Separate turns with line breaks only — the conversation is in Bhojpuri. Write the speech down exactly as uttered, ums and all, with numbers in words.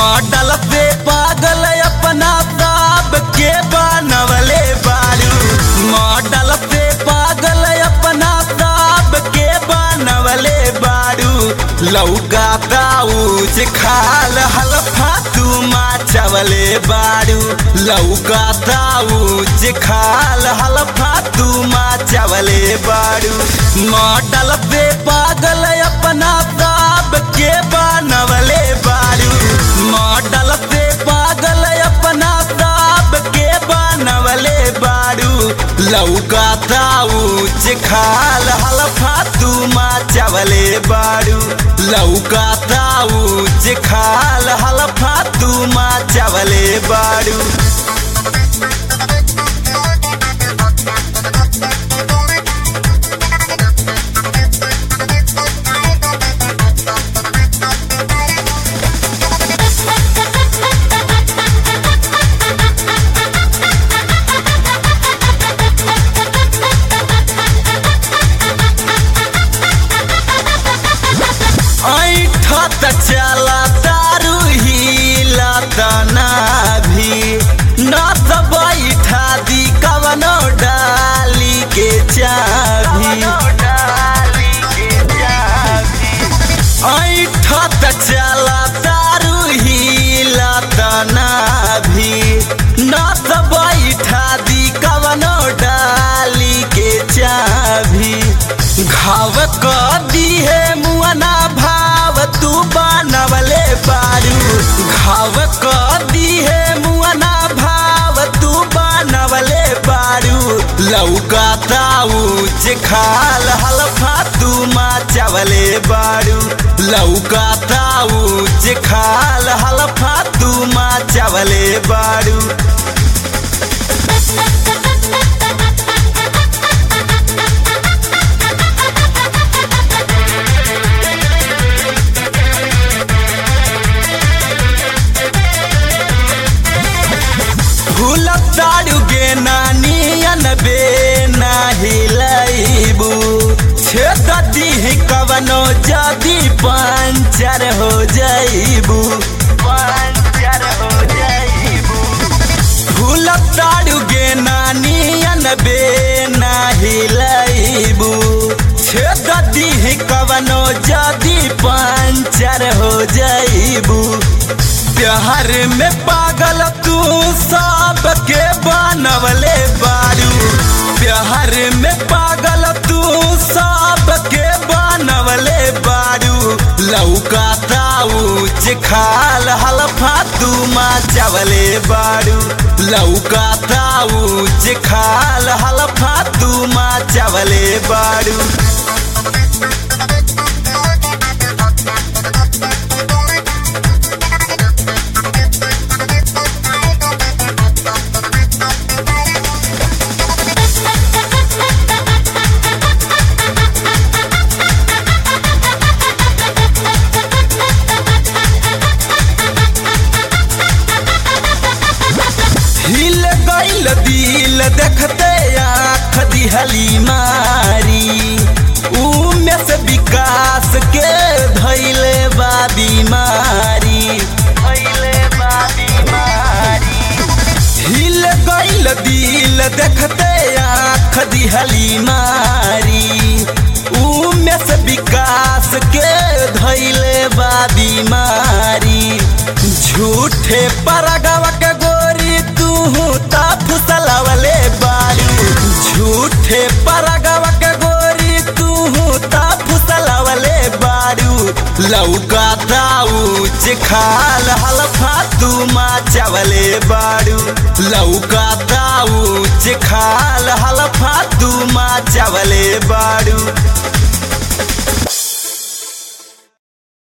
मॉडल पे पागल अपना ताब के बनवले बारू। मॉडल पे पागल अपना ताब के बनवले बारू। लौका दाऊज खाल हलफा तू माचवले बारू। लौका दाऊज खाल हलफा तू माचवले बारू। मॉडल पे पागल अपना ताब के बनवले बारू। मॉडल पे पागल अपना ताब के बनवले बारू। लौका दाऊज खाल हलफा तू माचवले बारू। लौका दाऊज खाल हलफा तू माचवले बारू। ऐठत चला दारू हिला तना भी न त बैठा दी कवनो डाली के चाभी। ऐठत चला दारू हिला तना भी न त बैठा दी कवनो डाली के चाभी। घाव क दी है मुअना भाव तू बनवले बारू। घाव क दी है मुअना भाव तू बनवले बारू। लौका दाऊज खाल हलफा तू माचवले बारू। लौका दाऊज खाल हलफा तू माचवले बारू। दारू गे नानियन बे नाही लईबू। छेद दी कवनो जदी पंचर हो जाइबू। पंचर हो जाइबू। फूल दारू गे नानियन बे नाही लईबू। छेद दी कवनो जदी पंचर हो जाइबू। प्यार में पागल तू सब के बनवले बारू। प्यार में पागल तू सब के बनवले बारू। लौका दाऊज खाल हलफा तू माचवले बारू। लौका दाऊज खाल हलफा तू माचवले बारू। हिल गइल दिल देखते आँख दिहली मारी। उमे से विकास के धैले बा बीमारी। धैले बा बीमारी। हिल गइल दिल देखते आँख दिहली मारी। उमे से विकास के धैले बा बीमारी। झूठे परगवा के गोरी तू ता फुसलवले बारू। झूठे परगवा के गोरी तू ता फुसलवले बारू। लौका दाऊज खाल हलफा तू माचवले बारू। लौका दाऊज खाल हलफा तू माचवले बारू।